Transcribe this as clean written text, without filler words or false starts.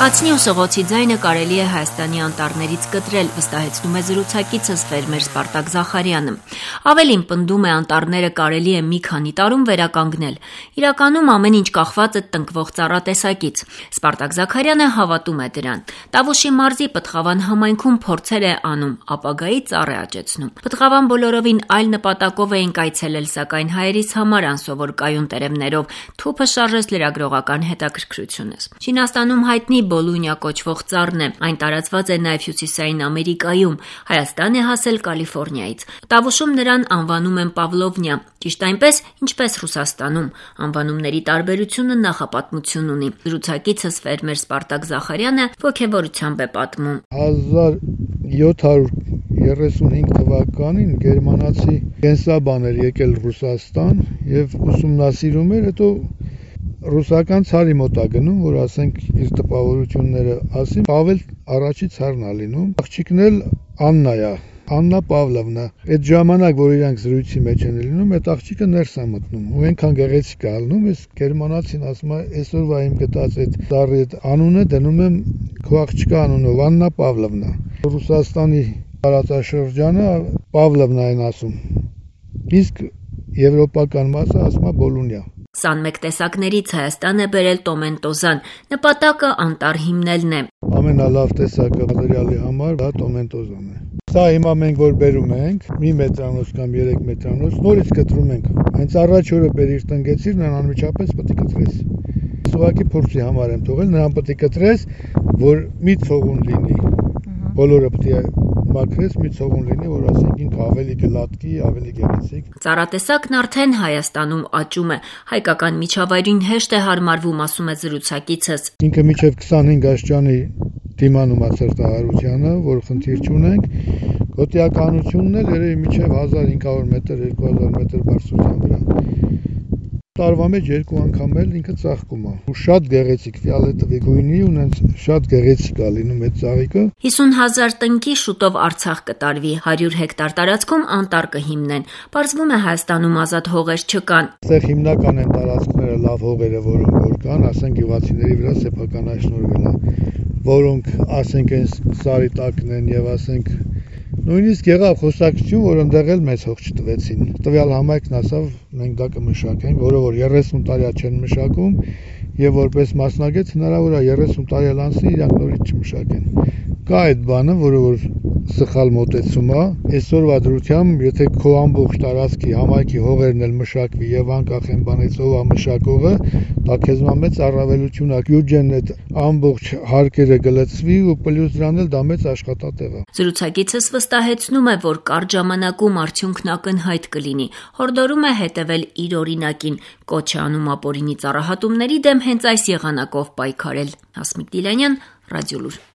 Ածնի ու սղոցի ձայնը կարելի է Հայաստանի անտառներից կտրել, վստահեցնում է զրուցակիցս ֆերմեր Սպարտակ Զախարյանը։ Ավելին, պնդում է, անտառները կարելի է մի քանի տարում վերականգնել։ Իրականում ամեն ինչ կախված է տնկվող ծառատեսակից։ Սպարտակ Զախարյանը հավատում է դրան։ Տավուշի մարզի Պտղավան համայնքում փորձեր է անում, ապագայի ծառ է աճեցնում։ Պտղավան բոլորովին այլ նպատակով էինք այցելել, սակայն հայերիս համար անսովոր կայուն տերևներով թուփը շարժեց լրագրողական հետաքրքրությունս։ Չինաստանում հայտնի Բոլունյա կոչվող ծառն է, այն տարածված է նաև Հյուսիսային Ամերիկայում, Հայաստան է հասել Կալիֆոռնիայից։ Տավուշում նրան անվանում են Պավլովնյա, ճիշտ այնպես, ինչպես Ռուսաստանում։ Անվանումների տարբերությունը նախապատմություն ունի։ Զրուցակիցս ֆերմեր Սպարտակ Զախարյանը ոգևորությամբ է պատմում։ 1735 թվականին գերմանացի կենսաբան էր եկել Ռուսաստան եւ ուսումնասիրում էր, հետո ռուսական ցարի մոտ է գնում, որ ասենք իր տպավորությունները ասի, Պավել առաջի ցարն է լինում, աղջիկն էլ Աննա է, Աննա Պավլովնա։ Այդ ժամանակ, որ իրանք զրույցի մեջ են լինում, այդ աղջիկը ներս է մտնում, ու այնքան գեղեցիկ է ալնում, այս գերմանացին ասում է, այսօրվա իմ գտած այդ ծառի այդ անունը դնում եմ քո աղջկա անունով, Աննա Պավլովնա։ Ռուսաստանի տարածաշրջանը Պավլովնա են ասում, իսկ եվրոպական մասը ասում է Բոլունյա։ 21 տեսակներից Հայաստան է բերել տոմենտոզան, նպատակը անտառ հիմնելն է։ Ամենալավ տեսակը մատերիալի համար դա տոմենտոզան է։ Սա հիմա մենք որ բերում ենք, մի մետրանոց կամ 3 մետրանոց, նորից կտրում ենք։ Հենց առաջ օրը բերիր տնկեցիր, նրան անմիջապես պետք է կտրես։ Ուղղակի փորձի համար եմ թողել, նրան պետք է կտրես, որ մի ցողուն լինի։ Բոլորը պետք է մաքրես, մի ցողուն լինի, որ ասենք ինքը ավելի գլատկի, ավելի գեղեցիկ։ Ծառատեսակն արդեն Հայաստանում աճում է։ Հայկական միջավայրին հեշտ է հարմարվում, ասում է զրուցակիցս։ Ինքը մինչև 25 աշճանի դիմանում է սրտահարությանը, որ խնդիր չունենք։ Գոտիականությունն էլ երևի մինչև 1500 մետր, 2000 մետր բարձրության վրա։ Տարվա մեջ 2 անգամ էլ ինքը ծաղկում է։ Ու շատ գեղեցիկ ֆիալետովի գույնի ու նենց շատ գեղեցիկ է լինում այդ ծաղիկը։ 50,000 տնկի շուտով Արցախ կտարվի, 100 հեկտար տարածքում անտառ կհիմնեն։ Պարզվում է Հայաստանում ազատ հողեր չկան։ Այստեղ հիմնական են տարածքները լավ հողերը, որոնք որ կան, ասենք գյուղացիների վրա սեփականաշնորհվել է, որոնք ասենք այս սարի տակն են եւ ասենք նույնիսկ եղավ խոսակցություն, որ ընդեղ էլ մեծ հող չտվեցին։ Տվյալ համայնքն ասավ, մենք դա կմշակենք, որը որ 30 տարի չեն մշակում եւ որպես մասնագետ հնարավոր է 30 տարի անցնի իրանք նորից չմշակեն։ Կա այդ բանը, որը որ սխալ մոտեցում է, այսօրվա դրությամբ, եթե քո ամբողջ տարածքի համայնքի հողերն էլ մշակվի եւ անկախ են բանից ով է մշակողը, դա քեզ մեծ առավելություն է։ Բյուջեն այդ ամբողջ հարկերը գլծվի ու պլյուս դրան էլ դա մեծ աշխատատեղ է։ Զրուցակիցս վստահեցնում է, որ կարճ ժամանակում արդյունքն ակնհայտ կլինի։ Հորդորում է հետևել իր օրինակին, կոչ է անում ապօրինի ծառահատումների դեմ հենց այս եղանակով պայքարել։ Հասմիկ Դիլանյան, Ռադիոլուր։